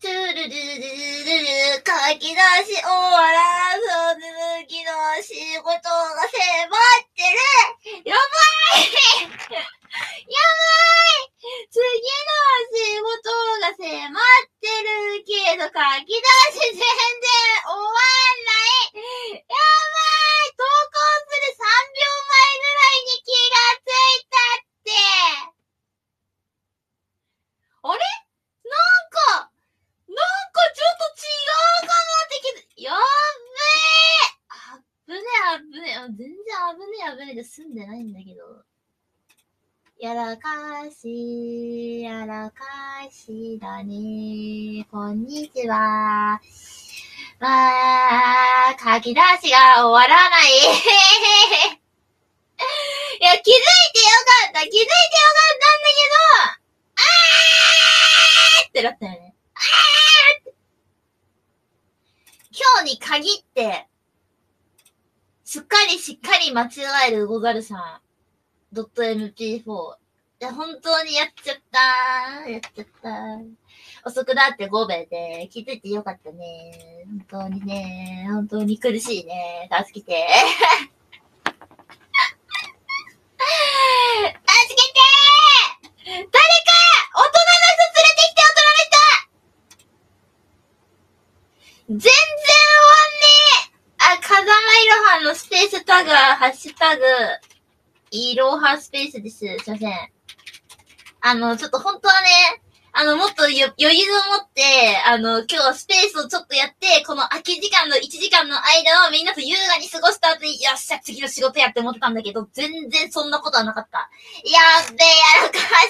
トゥルルルルルル書き出し終わらず続きの仕事が迫ってる。やばいやばい次の仕事が迫ってるけど書き出し全然終わんない。やばい投稿する3秒前ぐらいに気がついたって。あれなんかちょっと違うかなってやっべえ危ねえ。全然危ねえで済んでないんだけど。やらかしだね。こんにちは。書き出しが終わらない。いや、気づいてよかったんだけど、ってなったよね。今日に限って、しっかり間違えるござるさん。.mp4。本当にやっちゃった。遅くなってごめんね。気づいてよかったね。本当に苦しいね。助けて。誰か大人の人連れてきて、大人の人全然終わんねえ。風間いろはのスペースタグ、ハッシュタグ、いろはスペースです。すいません。ちょっと本当はね、もっと余裕を持って、今日はスペースをちょっとやって、この空き時間の1時間の間をみんなと優雅に過ごした後に、よっしゃ、次の仕事やって思ってたんだけど、全然そんなことはなかった。やっべえ、やらかした。苦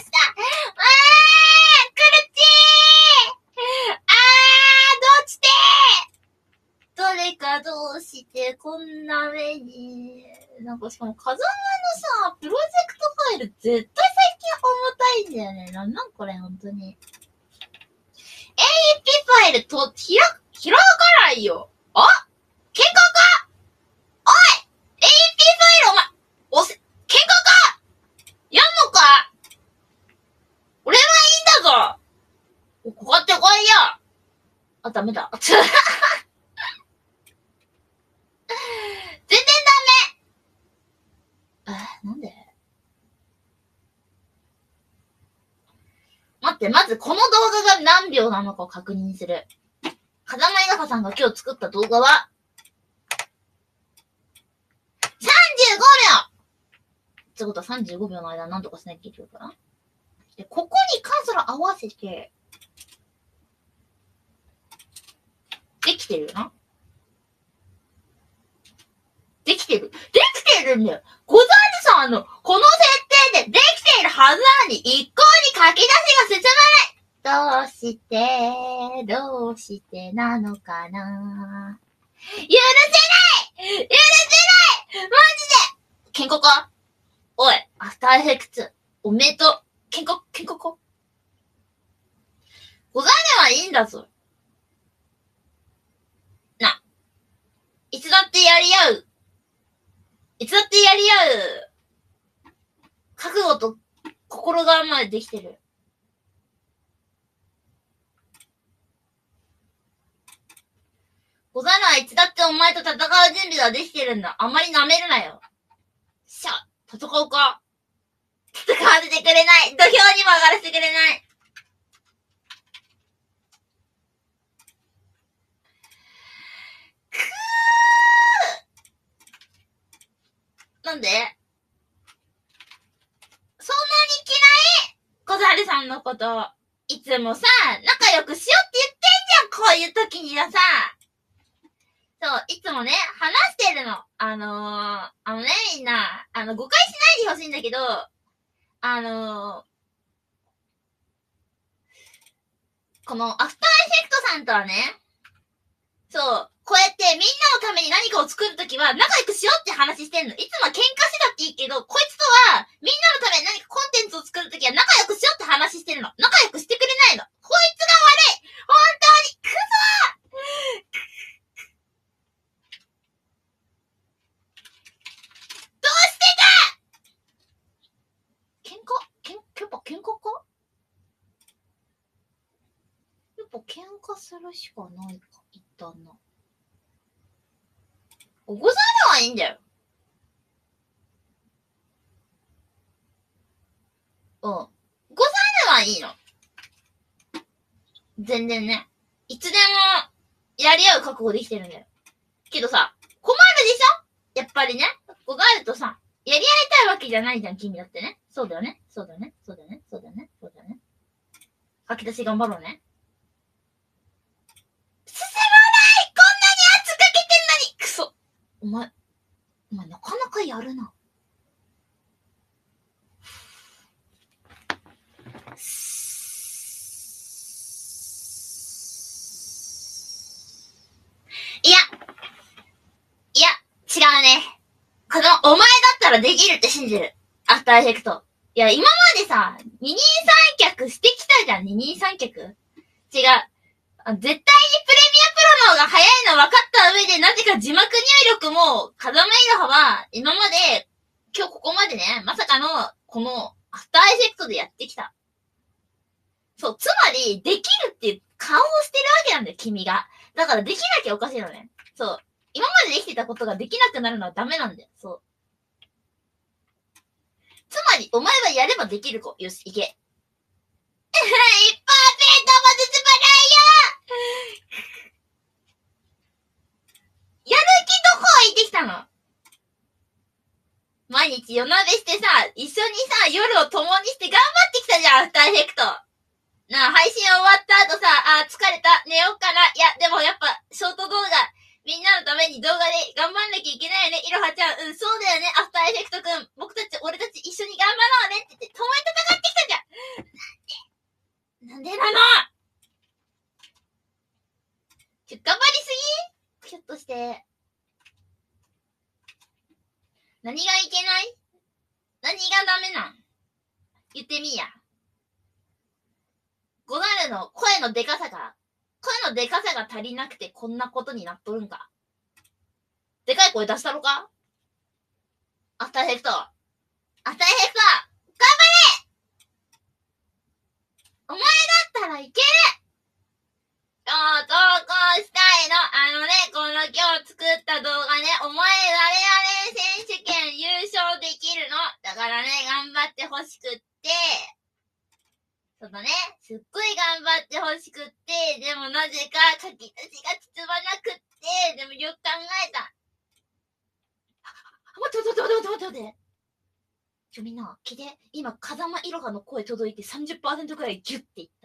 しい。どうして誰かどうしてこんな目に。なんかしかも風間のさ、プロジェクトファイル絶対最近重たいんだよね。なんこれ本当に。AEP ファイルと、開かないよ。あ喧嘩かおい !AEP ファイル喧嘩かやんのか俺はいいんだぞこかってこいよダメだ。全然ダメなんで待って、まずこの動画が何秒なのかを確認する。風間いがはさんが今日作った動画は、35秒ってことは35秒の間何とかしなきゃいけないかなで、ここにカーソル合わせて、できてるよなできてるんだよ。小沢さんこの設定でできているはずなのに、一向に書き出しが進まない。どうしてなのかな許せないマジで喧嘩かおい、アフターエフェクツ、おめでとう。喧嘩か小沢はいいんだぞ。いつだってやり合う。覚悟と心構えまでできてる。小沢はいつだってお前と戦う準備ができてるんだ。あんまり舐めるなよ。戦おうか。戦わせてくれない。土俵にも上がらせてくれない。なんでそんなに嫌い小猿さんのこと。いつもさ、仲良くしようって言ってんじゃん、こういう時にはさ。そう、いつもね、話してるの。みんな、誤解しないでほしいんだけど、このアフターエフェクトさんとはね、そう、こうやってみんなのために何かを作るときは仲良くしようって話してんの。いつも喧嘩してたっていいけど、こいつとはみんなのために何かコンテンツを作るときは仲良くしようって話してるの。仲良くしてくれないの。こいつが悪い本当にクソどうしてだ喧嘩かやっぱ喧喧嘩するしかないか、一旦な。起こされはいいんだよ。うん。起こされはいいの。全然ね。いつでも、やり合う覚悟できてるんだよ。けどさ、困るでしょやっぱりね。こうなるとさ、やり合いたいわけじゃないじゃん、君だってね。そうだよね。そうだよね。そうだよね。そうだよね。そうだよね。書き出し頑張ろうね。進まないこんなに圧かけてんのにクソお前なかなかやるな。いや、違うね。お前だったらできるって信じる。アフターエフェクト。いや、今までさ、二人三脚してきたじゃん、二人三脚。違う。絶対にプレミアプロの方が早いの分かった上で、なぜか字幕入力も、風間いろはは、今まで、今日ここまでね、まさかの、この、アフターエフェクトでやってきた。そう、つまり、できるっていう顔をしてるわけなんだよ、君が。だからできなきゃおかしいのね。そう。今までできてたことができなくなるのはダメなんだよ。そう。つまり、お前はやればできる子。よし、いけ。1%も進まないよやる気どこ置いてきたの毎日夜鍋してさ、一緒にさ、夜を共にして頑張ってきたじゃん、アフターエフェクト。なあ、配信終わった後さ、疲れた、寝ようかな。いや、でもやっぱ、ショート動画、みんなのために動画で頑張んなきゃいけないよね。いろはちゃん、そうだよね、アフターエフェクトくん。俺たち一緒に頑張ろうねって言って、共に戦ってきたじゃん。なんでなの頑張りすぎひょっとして。何がいけない何がダメなん言ってみや。ゴナルの声のでかさが足りなくてこんなことになっとるんか。でかい声出したろかアフターエフェクト。アフターエフェクト頑張れお前だったらいける投稿したいの。この今日作った動画ね、お前誰々選手権優勝できるの。だからね、頑張ってほしくって、そのね、すっごい頑張ってほしくって、でもなぜか書き出しが進まなくって、でもよく考えた。待って。みんな、聞いて。今、風間いろはの声届いて 30% くらいギュッていった。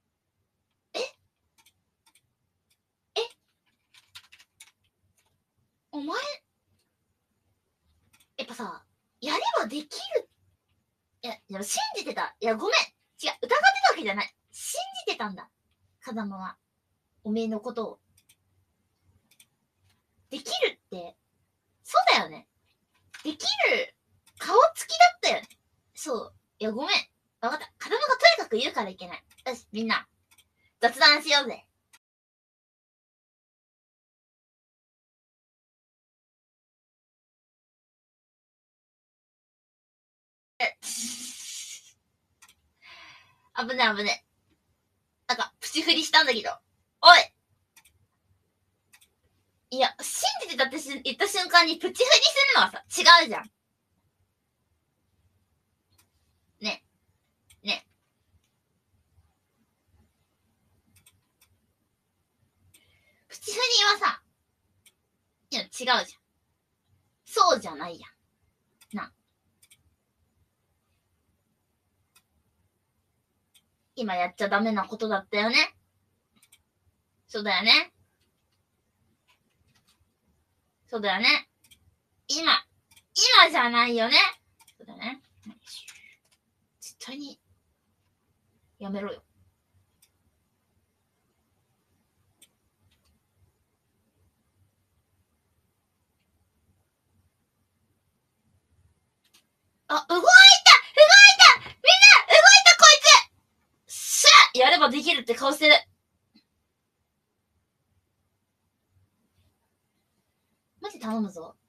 お前、やっぱさ、やればできる。いや、信じてた。いや、ごめん。違う、疑ってたわけじゃない。信じてたんだ。風間は。おめえのことを。できるって、そうだよね。できる、顔つきだったよね。そう。いや、ごめん。わかった。風間がとにかく言うからいけない。よし、みんな。雑談しようぜ。危ね。なんか、プチ振りしたんだけど。おいいや、信じてたって言った瞬間にプチ振りするのはさ、違うじゃん。ね。プチ振りはさ、いや、違うじゃん。そうじゃないやん。な。今やっちゃダメなことだったよね。そうだよね。今じゃないよね。そうだね。絶対に、やめろよ。動いたみんな動いたこいつさあやればできるって顔してる。マジ頼むぞ。